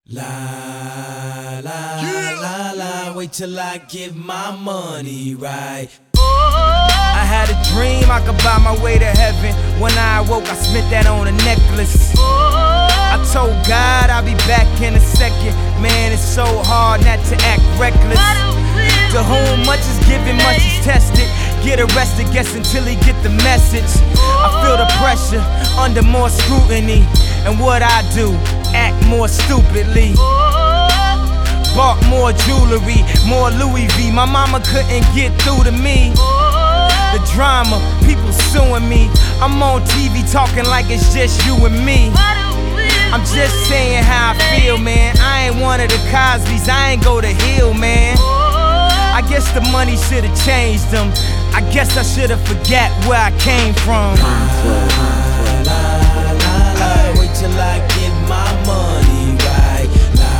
La la la la, wait till I get my money right. I had a dream I could buy my way to heaven. When I awoke, I spent that on a necklace. I told God I'll be back in a second. Man, it's so hard not to act reckless. To whom much is given, much is tested. Get arrested, guess until he get the message. I feel the pressure, under more scrutiny. And what I do, act more stupidly. Bought more jewelry, more Louis V. My mama couldn't get through to me. The drama, people suing me. I'm on TV talking like it's just you and me. I'm just saying how I feel, man. I ain't one of the Cosbys, I ain't go to Hill, man. I guess the money should've changed them. I guess I should've forgot where I came from. Wait till I get my money right.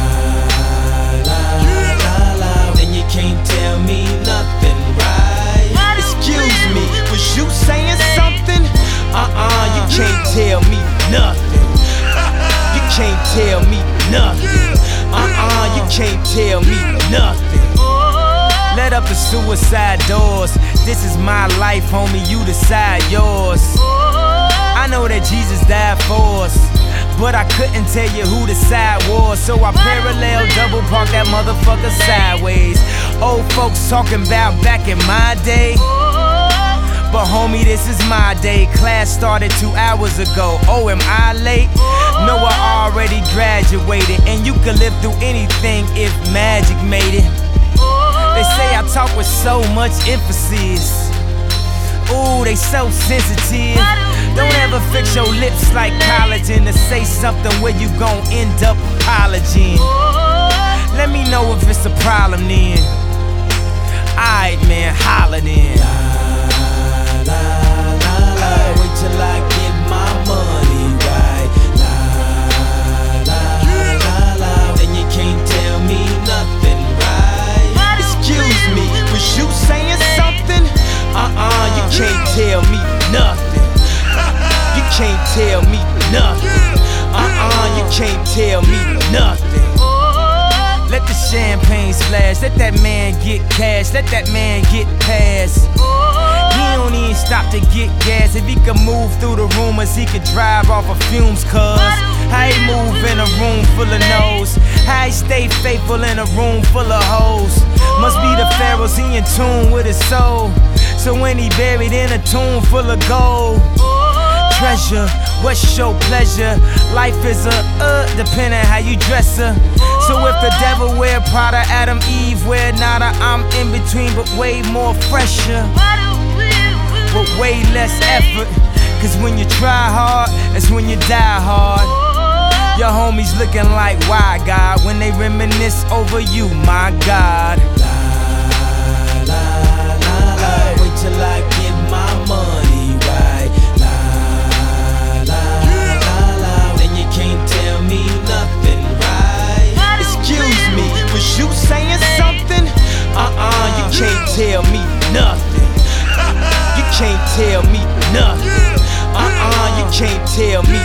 Then you can't tell me nothing, right? Excuse me, was you saying something? You can't tell me nothing. You can't tell me nothing. You can't tell me nothing. Let up the suicide doors. This is my life, homie, you decide yours. I know that Jesus died for us, but I couldn't tell you who the side was. So I parallel double park that motherfucker sideways. Old folks talking about back in my day, but homie, this is my day. Class started 2 hours ago. Oh, am I late? No, I already graduated. And you could live through anything if magic made it. They say I talk with so much emphasis. Ooh, they so sensitive. Don't ever fix your lips like collagen to say something where you gon' end up apologizing. Let me know if it's a problem then. Alright, man, holla then. Wait till I get my money right. Then you can't tell me nothing, right? Excuse me, was you saying something? You can't tell me nothing. You can't tell me nothing. You can't tell me nothing. Let the champagne splash, let that man get cash, let that man get past. He don't even stop to get gas. If he could move through the rumors, he could drive off of fumes, cuz how he move in a room full of no's, how he stay faithful in a room full of hoes. Must be the pharaohs, he in tune with his soul. So when he buried in a tomb full of gold, treasure, what's your pleasure? Life is depending how you dress her. So if the devil wear Prada, Adam, Eve wear nada, I'm in between but way more fresher, with way less effort. Cause when you try hard, that's when you die hard. Your homies looking like, why God? When they reminisce over you, my God. Wait till I get my money right. Then you can't tell me nothing, right? Excuse me, was you saying something? You can't tell me nothing. You can't tell me nothing. You can't tell me